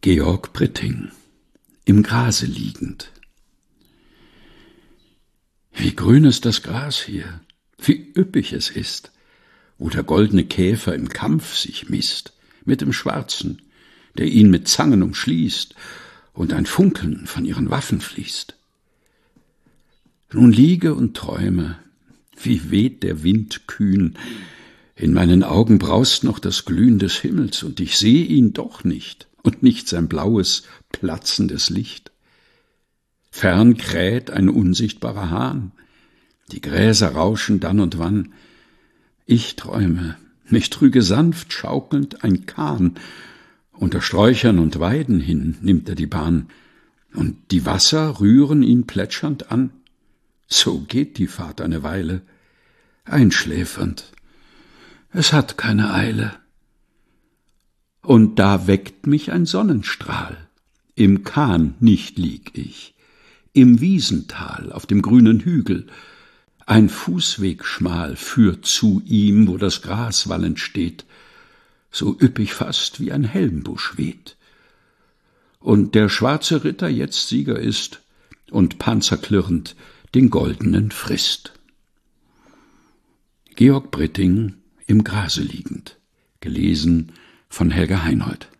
Georg Britting, im Grase liegend. Wie grün ist das Gras hier, wie üppig es ist, wo der goldene Käfer im Kampf sich misst, mit dem Schwarzen, der ihn mit Zangen umschließt und ein Funkeln von ihren Waffen fließt. Nun liege und träume, wie weht der Wind kühn, in meinen Augen braust noch das Glühen des Himmels, und ich seh ihn doch nicht, und nicht sein blaues, platzendes Licht. Fern kräht ein unsichtbarer Hahn, die Gräser rauschen dann und wann. Ich träume, mich trüge sanft schaukelnd ein Kahn, unter Sträuchern und Weiden hin nimmt er die Bahn, und die Wasser rühren ihn plätschernd an. So geht die Fahrt eine Weile, einschläfernd, es hat keine Eile. Und da weckt mich ein Sonnenstrahl, im Kahn nicht lieg ich, im Wiesental auf dem grünen Hügel, ein Fußweg schmal führt zu ihm, wo das Gras wallend steht, so üppig fast wie ein Helmbusch weht. Und der schwarze Ritter jetzt Sieger ist und panzerklirrend den goldenen frisst. Georg Britting, im Grase liegend, gelesen von Helga Heinold.